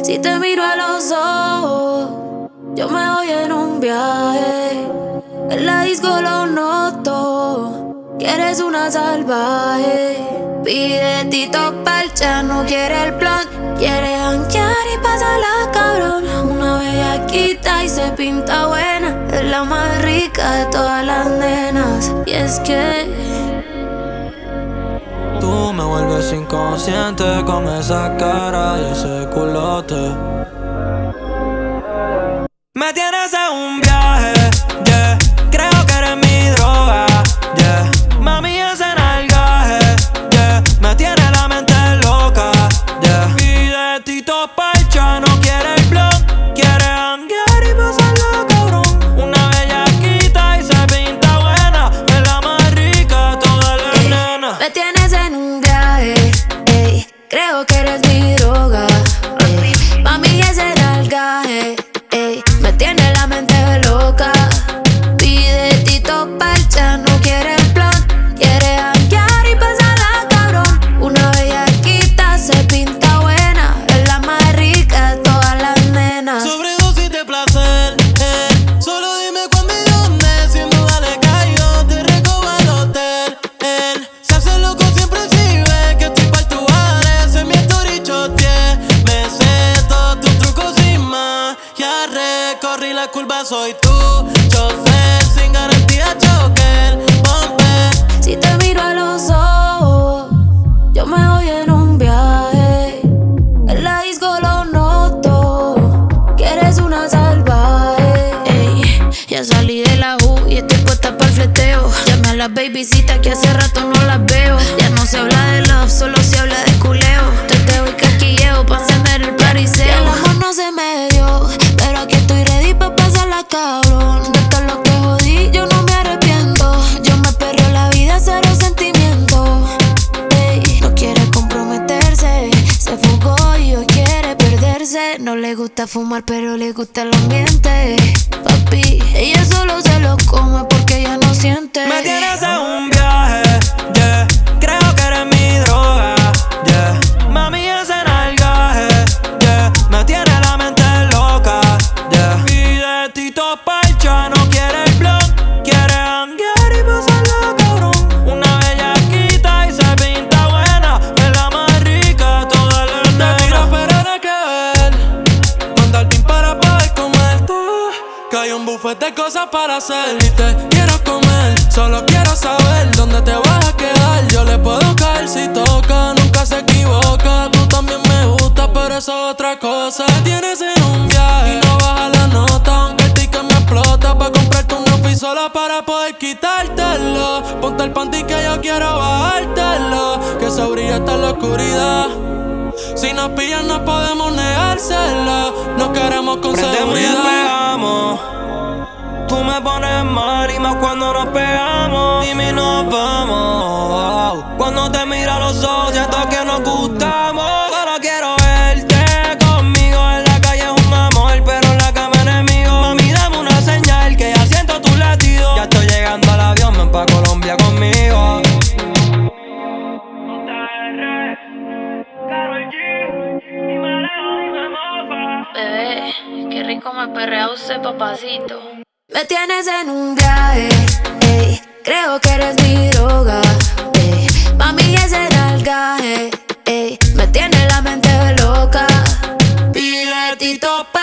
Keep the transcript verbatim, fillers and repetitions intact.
Si te miro a los ojos, yo me voy en un viaje. En la disco lo noto, que eres una salvaje. Pide Tito Parcha, no quiere el plan. Quiere janguear y pasarla cabrón. Una bellaquita y se pinta buena. Es la más rica de todas las nenas. Y es que tú me vuelves inconsciente con esa cara y ese culote. Me tienes en un viaje, yeah. Creo que eres mi droga, yeah. Mami, ese nalgaje, yeah. Me tiene la mente loca, yeah. Pide Tito Parcha, no quiere el blog. Quiere janguear y pasarla cabrón. Una bellaquita y se pinta buena. Es la más rica de todas las ey, nenas. me tienes en un viaje, ey. Creo que eres mi droga, ey. Mami, ese nalgaje, ey. Me tiene la mente loca. Pide Tito Parcha, no quiere el plan. Quiere janguear y pasarla cabrón. Una bellaquita se pinta buena. Es la más rica de todas las nenas. Sobredosis de placer, eh. Solo dime cuándo y dónde. Sin duda le caigo, te recojo al hotel, él se hace loco siempre si ve que estoy pa' tu ese es mi story choteé. Me sé todos tus trucos sin más. Ya recorrí la curva, soy tu chofer. Sin garantía choker, bomber. Si te miro a los ojos, yo me voy en un viaje. En la disco lo noto, que eres una salvaje. Ey, ya salí de la U y estoy puesta para el fleteo. Llamé a las babysitas que hace rato no las veo. Ya no se habla de love, solo se habla de culeo. Teteo y casquilleo pa' encender el pariseo. Y el amor no se me dio, pero aquí estoy ready pa' pasarla cabrón. De todo lo que jodí, yo no me arrepiento. Yo me perreo la vida, cero sentimiento. Ey, no quiere comprometerse, se fugó y hoy quiere perderse. No le gusta fumar, pero le gusta el ambiente. Papi, ella solo se lo come porque ella no siente. Me tienes en un viaje, yeah. Creo que eres mi droga, yeah. Mami, ese nalgaje, yeah. Me tiene la mente loca, yeah. Pide Tito Parcha, no quiere el blog. Quiere janguear y pasarla cabrón. Una bellaquita y se pinta buena. Es la más rica de todas las nenas. Te tiro pero nada que ver. Manda el pin para poder comerte. Que hay un buffet de cosas para hacer y te quiero comer. Solo quiero saber dónde te vas a quedar. Yo le puedo caer si toca, nunca se equivoca. Tú también me gusta, pero eso es otra cosa. Me tienes en un viaje y no baja la nota. Aunque el ticket me explota, pa' comprarte un outfit sola para poder quitártelo. Ponte el panty que yo quiero bajártelo. Que se brilla hasta en la oscuridad. Si nos pillan no podemos negárselo. No queremos con Prendemos y seguridad. despegamos. Tú me pones mal y más cuando nos pegamos. Dime y nos vamos. Cuando te miro a los ojos siento que nos gustamos. Solo quiero verte conmigo. En la calle es un amor, pero en la cama enemigo. Mami, dame una señal que ya siento tu latido. Ya estoy llegando al avión, ven pa' Colombia conmigo. Bebé, qué rico me perrea usted, papacito. Me tienes en un viaje, ey. Creo que eres mi droga, ey. Mami, ese nalgaje, ey. Me tiene la mente loca. Pide Tito